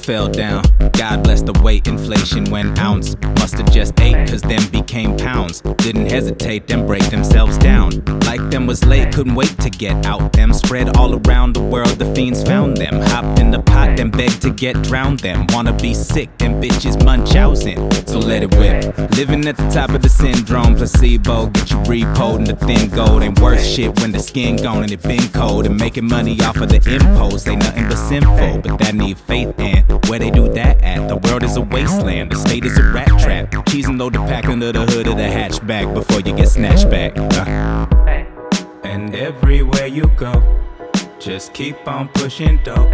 fell down. God bless the weight, inflation went ounce. Must've just ate, cause them became pounds. Didn't hesitate, them break themselves down. Like them was late, couldn't wait to get out. Them spread all around the world, the fiends found them. Hopped in the pot, then begged to get drowned them. Wanna be sick, them bitches Munchausen. So let it whip. Living at the top of the syndrome, placebo. Get you repoed in the thin gold. Ain't worth shit when the skin gone and it been cold. And making money off of the impulse ain't nothing but sinful. But that need faith and where they do that at? The world is a wasteland, the state is a rat trap. Cheese and load the pack under the hood of the hatchback before you get snatched back. And everywhere you go, just keep on pushing dope.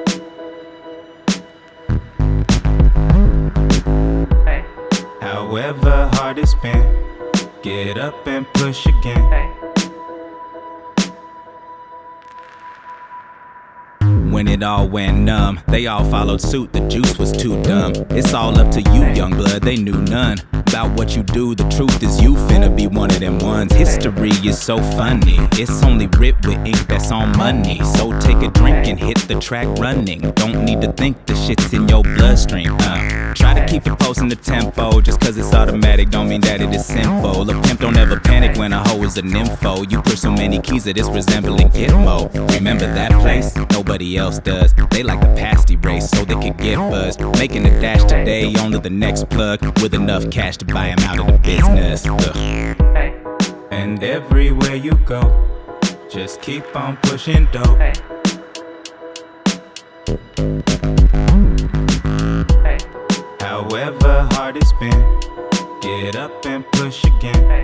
However hard it's been, get up and push again. When it all went numb, they all followed suit, the juice was too dumb. It's all up to you, young blood, they knew none about what you do. The truth is you finna be one of them ones. History is so funny, it's only writ with ink that's on money. So take a drink and hit the track running. Don't need to think, the shit's in your bloodstream. Try to keep it posting the tempo. Just cause it's automatic don't mean that it is simple. A pimp don't ever panic when a hoe is a nympho. You push so many keys that it's resembling Gitmo. Remember that place? Nobody else does. They like the pasty race so they can get buzzed. Making a dash today, on to the next plug. With enough cash to buy him out of the business. And everywhere you go, just keep on pushing dope. However hard it's been, get up and push again.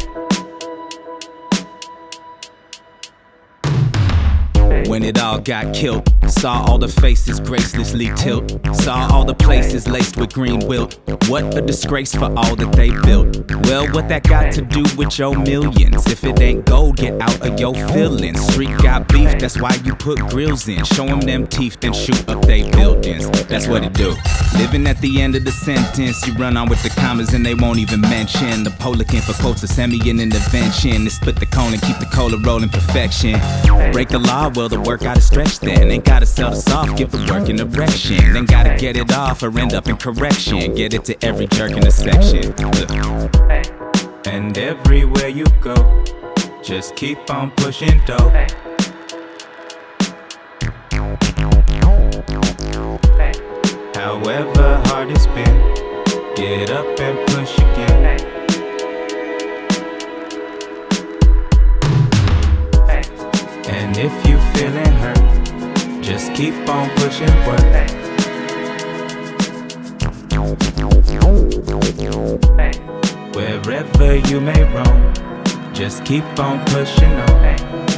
When it all got killed, saw all the faces gracelessly tilt. Saw all the places laced with green wilt. What a disgrace for all that they built. Well, what that got to do with your millions? If it ain't gold, get out of your feelings. Street got beef, that's why you put grills in. Show them teeth, then shoot up they buildings. That's what it do. Living at the end of the sentence, you run on with the commas and they won't even mention. The Polican for quotes, a semi an intervention. They split the cone and keep the cola rolling perfection. Break the law, well the work gotta stretch then. Ain't gotta sell the soft, give the work an erection. Then gotta get it off or end up in correction. Get it to every jerk in the section. And everywhere you go, just keep on pushing dope. However hard it's been, get up and push again. And if you feeling hurt, just keep on pushing work. Wherever you may roam, just keep on pushing on.